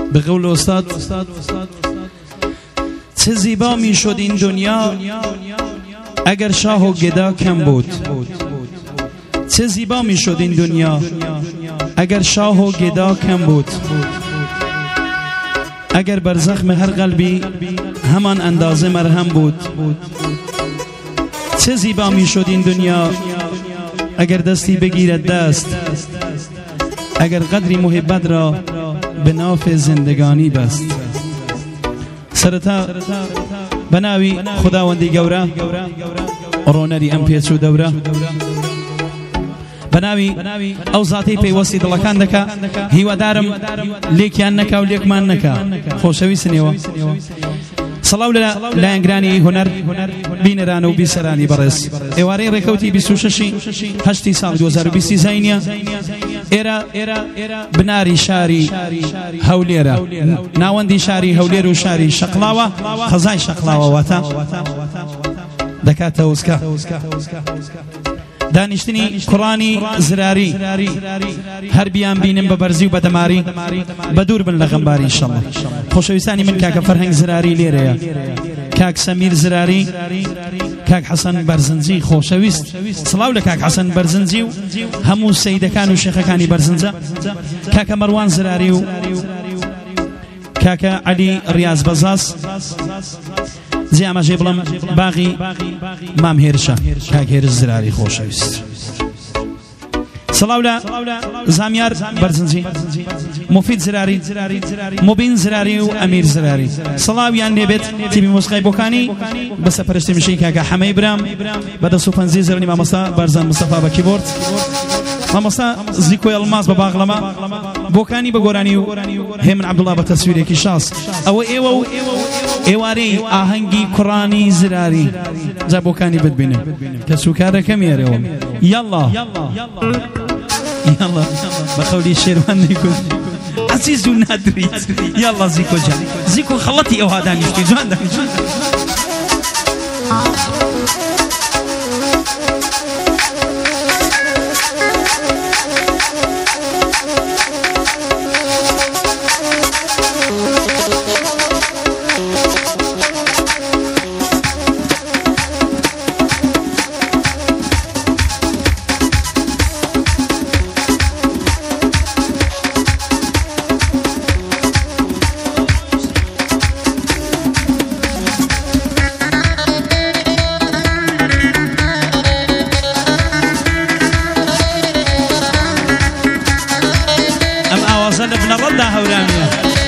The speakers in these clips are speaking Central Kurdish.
به قول استاد چه زیبا می شد این دنیا اگر شاه و گدا کم بود. چه زیبا می شد این دنیا اگر شاه و گدا کم بود. اگر بر زخم هر قلبی همان اندازه مرهم بود. چه زیبا می شد این دنیا اگر دستی بگیرد دست، اگر قدری محبت را به ناف زندگانی بست. سرتا بناوی خداوندی گورا رونری ام پیچو دورا بناوی او ذاتی پیوستی دلکان دکا هیوادارم لیکیان نکا و لیکمان نکا خوشویستنیوە سەڵاو لە لایەنگرانی هونەر بینەران و بیسەرانی بەڕێز ئێوارەی ڕێکەوتی 26 ساڵ 2020 زینە ئێرە بناری شاری هەولێرە ناوەندی شاری هەولێر و شاری شەقڵاوە خەزای شەقڵاوە واتە دەکاتە وسکە دانیشتنی کوڕانی زراری هەر بیان بینم بە بەرزی و بەدەماری بە دوور بن لە غەمباری ئینشەڵڵا. خۆشەویستانی من کاکە فەرهەنگ زراری لێرەیە، کاک سەمیر زراری، کاک حەسەن بەرزنجی خۆشەویست. سڵاو لە کاک حەسەن بەرزنجی و هەموو سەیدەکان و شێخەکانی بەرزنجە، کاکە مەروان زراری و کاکە عەلی ڕیاز بەزاز. زی ئاماژەی بڵم باغی مام هێرشە کاک هێرش زراری خۆشەویست. سڵاو لە زامیار بەرزنجی، مفید زراری، مبین زراری و ئەمیر زراری. سڵاویان لێبێت تیمی مۆسیقای بۆکانی بە سەرپەرشتی مشەی کاکە حەمەی برام بە 250 زەرنی مامۆستا بەرزان مستەفا بە کیبۆرد، مامۆستا زیکۆی ئەڵماس بە باغڵەما، بۆکانی بە گۆرانی و هێمن عەبدوڵڵا بە تەسویرێکی شاس. ئەوە ئێوە و ئێوارەی ئاهەنگی کوڕانی زراری جا بۆکانی بتبینن کە سوکارەکەم یێرەوە. یەڵڵا یەڵڵا بە خەولی شێروان نەیکوت عەزیز و نادریت. یەڵڵا زیکۆ جان، زیکۆ خەڵەتی ئەوها دانیشتی جوان دانیشتی. ابن الرد هورانية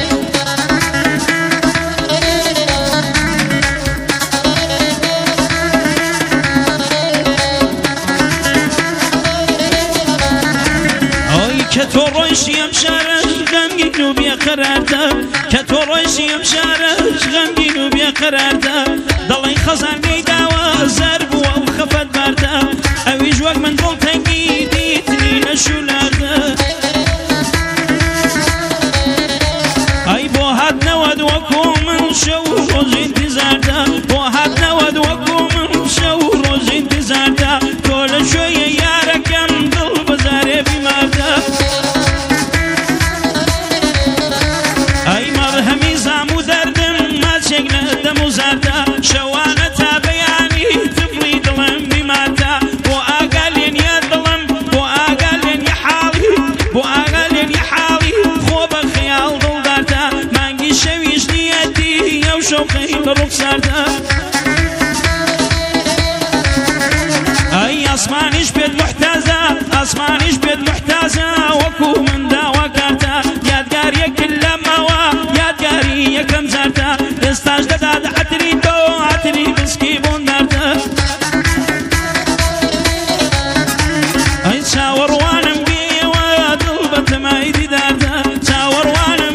اوي كتو روشي امشارش غمگین و بیا قراردا، كتو روشي امشارش غمگین و بیا قراردا، دڵی خەزانەی داوە زەرب و ئەو خەفەت باردا، ئەویش وەک من دڵ تەنگی دیتنی نەشولادا. أي بوهات نود وكم شو روز انتظاردا، بوهات نود وكم شو روز انتظاردا، كل شوية ياركم دل بزاري بماردا. أي مرهمي زامو دردم ما شكل دمو زاردا، شوانة تابياني تفلي دلم بماردا، بو أقالين يا دلم بو أقالين يا حالي بو أقالين يا حالي خوب خيال دل مانگی شویش نیتی یو شوقی رخساردا. ای اسمانیش بید محتازه، اسمانیش بید محتازه، وکو من داوا کارتا، یادگاری کلموا یادگاری یکم زارتا، استاج داد عطری تو عطری بسکی بوندارتا. ای چاوروانم بیوا دل بتمایدی دارتا، چاوروانم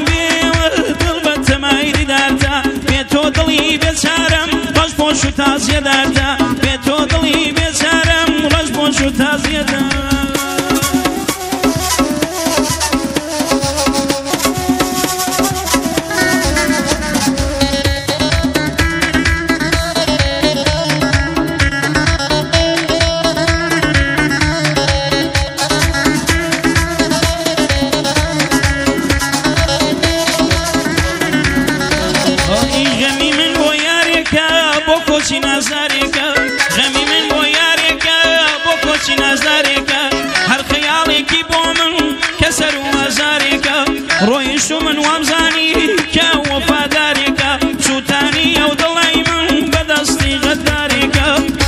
بێتۆ دڵی بێچارەم ڕەش بۆش و تازیەداردا، بێتۆ دڵی بێچارەم ڕەش بۆش و تازیەدا. سر وازارك رويش من وامزاني كا وفادارك سوتاني او ضلعي من بدستي غدارك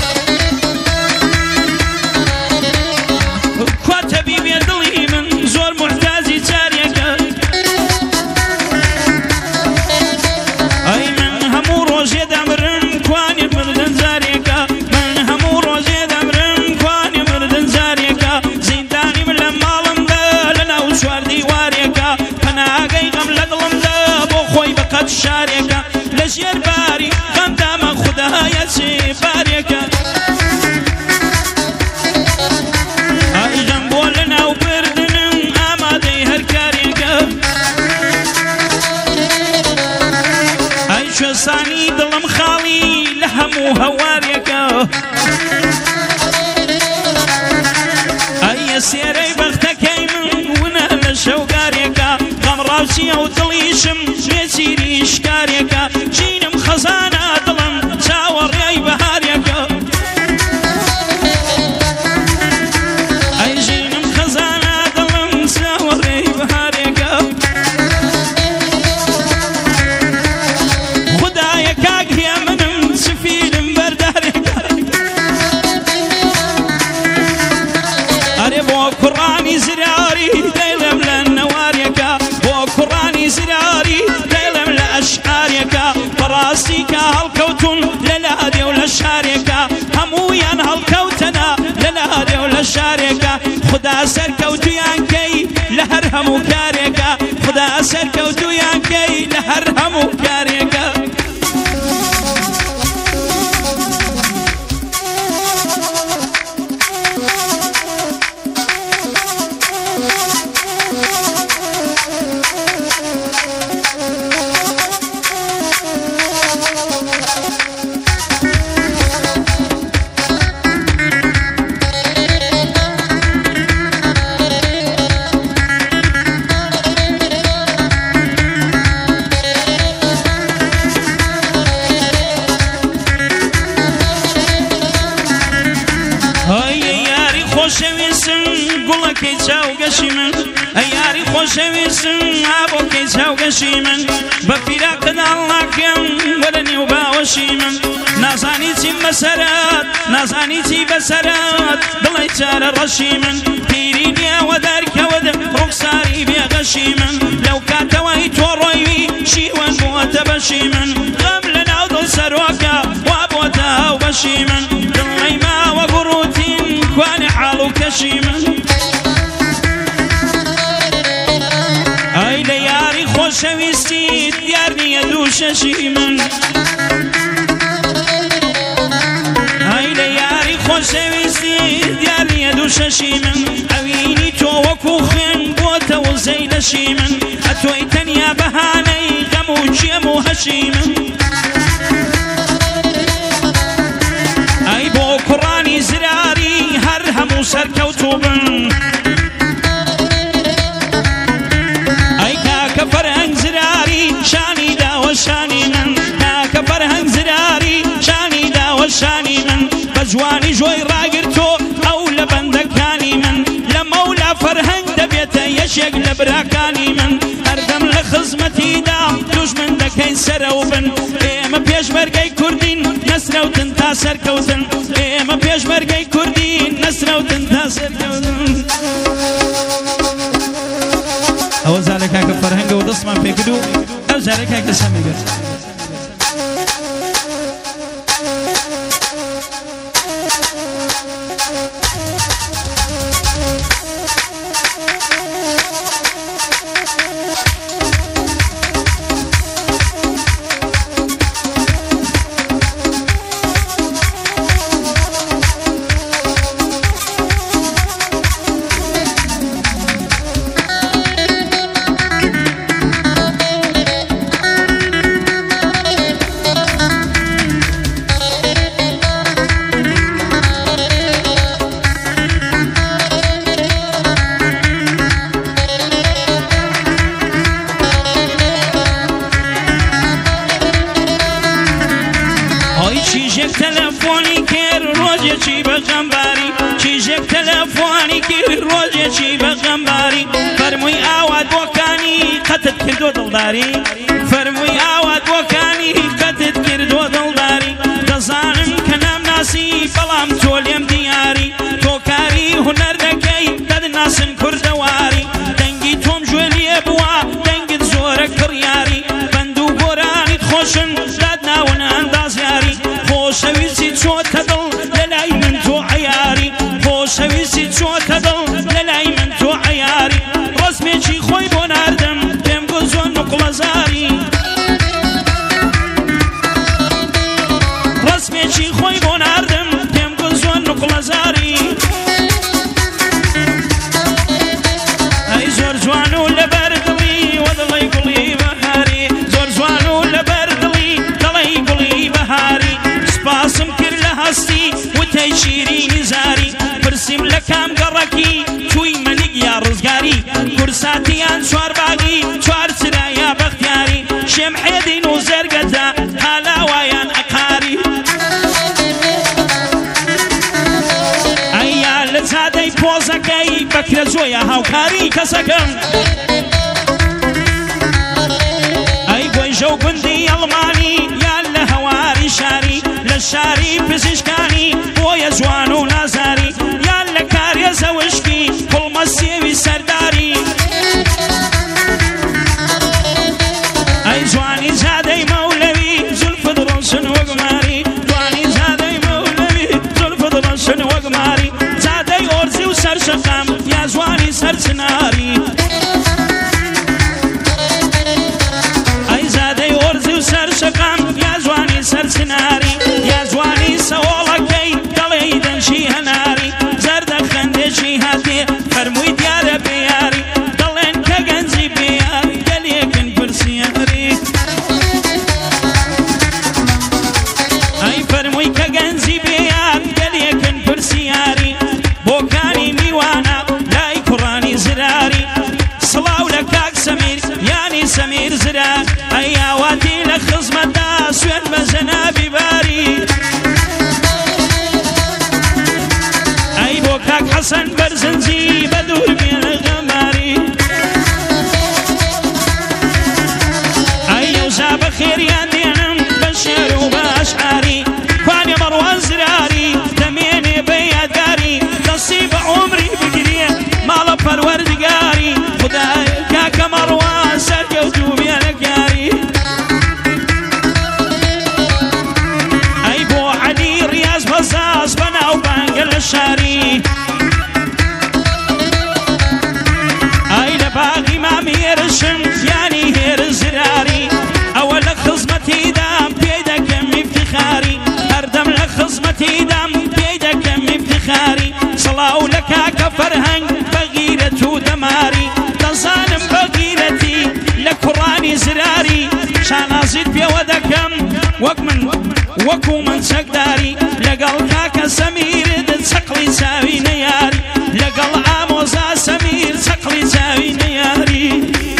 كواتبي بيدلي من زور محتاجي تاريك اي من همو روزي دمرن كواني مردن زاريك من همو روزي دمرن كواني مردن زاريك زينداني من لمالم دا لنا وشوار ديواريك پناهگي غم لدلم دا بو خوي بقد شاريك لجير باري غم دام خدايا چي باريك اي غم بولنا وبردن امادي هر كاريك اي شو ساني دلم خالي لهمو هواريك اي سيري بختكي من ونا لشوقاريك غم راسي او دليشم نسيري شكاريك جينم خزانة دلم تاور اي بهاريك اي جينم خزانة دلم تاور اي بهاريك خدايا كاك يا منم سفيل برداريك اري بو قراني زراري ديلم للنواريك بو قراني زراري ديلم لاشعاريك براسيك هالكوتن للهادي وللشاريك همويان هالكوتنا للهادي وللشاريك خدا سركوتو يانكي لهر همو كاريك خدا سركوتو يانكي لهر همو كاريك قولكي تاوغشي من اياري خوشويسن ابوكي تاوغشي من بفراق الله كم ولني وباوشي من نازاني تي مسرات نازاني تي بسرات ضلي تار الرشي من بيرينيا ودارك ود رخصاري بيغشي من لو كاتوي توروي شي وان بشي من غملنا وضل سروكا وابوتا وبشي من ضلي ما وقروتين كواني حالو كشي من اي لياري خوشويستي ديارني يدوششي من اي لياري خوشويستي ديارني يدوششي من اويني تو وكوخن بوتا وزيلشي من اتويتن يا بهاني غمو جيمو هشي من اي بو قراني زراري هرهم وسركوتو من فرهنگ زراري شاني دا وشاني من ناك فرهنگ زراري شاني دا وشاني من بجواني جوي راقرتو او لبندكاني من لمولا فرهنگ دبيتا يشيق لبراكاني من اردم لخزمتي دا دوش من دكين سروبن ايما بيش مرقاي كردين نسرو تنتاسر كوزن ايما بيش مرقاي كردين نسرو تنتاسر كوزن او زالك هكا فرهنگ و دستمان پیکدو او زالك هكا سمیگر چی بغمباری فرموی كردو دڵداری فەرمووی ئاوات وەکانی کەتت کردووە دڵداری دەزانم کە نامناسی بەڵام تۆ لێم دیاری تۆ کاری هونەر دەکەی دەدناسن کوردەواری دەنگی تۆم گوێ لێ بووە دەنگت زۆرە کڕیاری بەند و گۆرانیت خۆشن دادناون ئەندازیاری خۆشەویستی چۆتە دڵ لە لای من تۆ عەیاری خۆشەویستی چۆتە دڵ لە لای من تۆ عەیاری ڕسمێکی خۆی بۆ ناردم پێم گوت زۆر نوقڵەزاری ڕسمێکی خۆی بۆ ناردم پێم گوت زۆر نوقڵەزاری ئەی زۆر جوان و لەبەر دڵی وە دڵی گوڵی بەهاری زۆر جوان و لەبەر دڵی دڵی گوڵی بەهاری سپاسم کرد لە هەستی وتەی شیرینی زاری پرسیم لە کام گەڕەکی توی مەلیک یا ڕزگاری کورساتیان چوار باغی چوار چرا یا بەختیاری شێم حێدین و زەرگەتە هالاوایان ئەقاری ئەییا لە جادەی پۆزەکەی بەکرە جۆیە هاوکاری کەسەکەم ئەی گۆیژە و گوندی ئەڵمانی یان لە هەواری شاری لە شاری پزیشکانی بۆیە جوان و نازاری یان لە کارێزە وشکی کوڵمە سێوی سەرداری ئەی جوانی زادەی مەولەوی زولفت ڕۆشن وەگماری جوانی زادەی مەولەوی زولفت ڕۆشن وەگماری زادەی ئۆرزی و سەرشەقام یا جوانی سەرچناری ئەی زادەی ئۆرزی و سەرشەقام یا جوانی سەرچناری یا جوانی سەوڵەکەی دەڵێی دەنشی هەناری زەردە خەندێکی هاتێ فەرمووی دیارە بێیاری دەڵێن کە گەنجی بێیاری گەلێکن پرسیاری ئەی فەرمووی کە گەنجی بێیار گەلێکن پرسیاری بۆکانی میوانە لای کوڕانی زراری سڵاو لە کاک سەمیر یانی سەمیر زرار ئەی ئاواتی لە خزمەتدا سوێن بە جەنابی باری ئەی بۆ کاک حەسەن بەرزنجی بە دوور بێنە غەماری ئەی ئەوژا بە خێریان دێنم بە شێر و بە ئەشعاری کوانێ مەڕوان زراری دەمێنێ بە یادگاری دەستی بە عومری بگرێ ماڵە پەروەردگاری خودایە کاکە مەڕوان سەرکەوتوو بێنە کاری ئەی بۆ عەلی ڕیاز بەزاز بەناو بانگە لە شاری ئەی لە باغی مامی هێرشم یانی هێر زراری ئەوە لە خزمەتیدام پێی دەکەم ئیفتیخاری هەردەم لە خزمەتیدام پێی دەکەم ئیفتیخاری سڵاو لە کاکە فەرهەنگ بەغیرەت و دەماری دەزانم بەغیرەتی لە کوڕانی زراری شانازیت پێوە دەکەم وەک من وەکو من چەکداری لەگەڵ کاکە سەمیرت چەقڵی چاوی نەیاری لەگەڵ ئامۆزا سەمیر چەقڵی چاوی نەیاری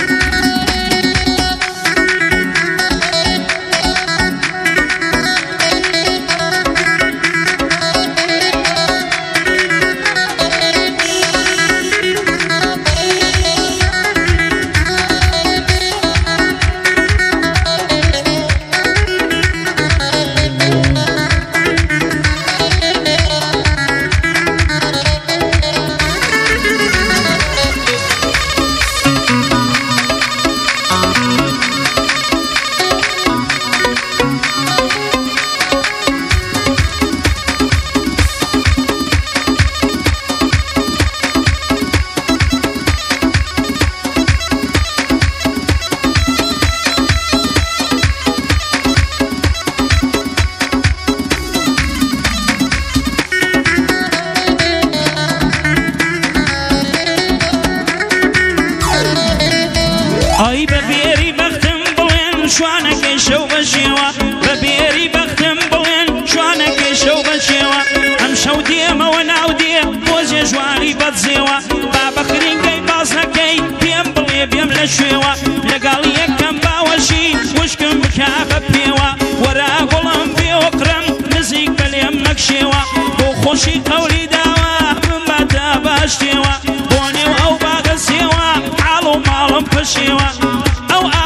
ئەی بەبێری بەختم بڵێن شوانەکەی شەو بە شێوە بەبێری بەختم بڵێن شوانەکەی شەو بە شێوە ئەم شەو دێمەوە ناو دێ بۆ جێژوانی بەدزێوە با بەخرینگەی بازنەکەی پێم بڵێ بێم لە شوێوە لەگەڵ یەکەم باوەشی وشکم بکا بە پێوە وەرا گوڵم بێوەقرم نزیک بەلێم مەکشێوە بۆ خۆشی قەولی داوە من بەدا باشتێوە بۆ نێو ئەو باگە سێوە حاڵ و ماڵم پشێوە ئەو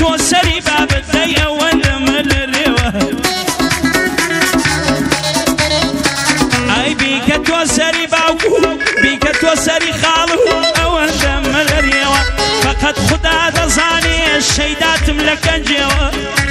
تو سری باب دیا ودم الروا ای بیک تو سری باب بیک تو سری خالو ودم الروا فقط خدا دزانی الشیدات ملکن جوا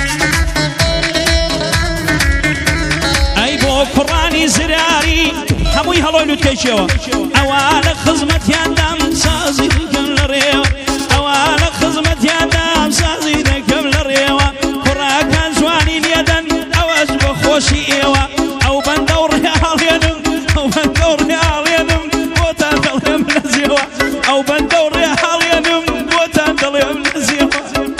ای بو قرآنی زراری هموی هلوی لوتکشوا اوال خدمت یادم سازی کن الروا اوال خدمت یادم سازی کن الروا قرآن جوانی لیدن اواز بخوشی ایوا او بندور حالینم او بندور حالینم بوتان دلیم نزیوا او بندور حالینم بوتان دلیم نزیوا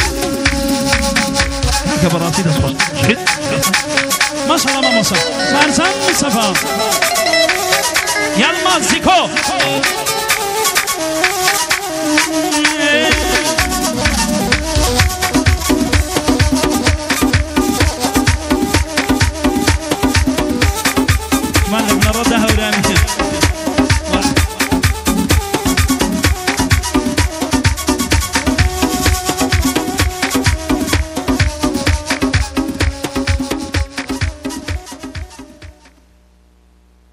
كبراتي تصبر ما شاء الله ما صار صار مصطفى يلا مازيكو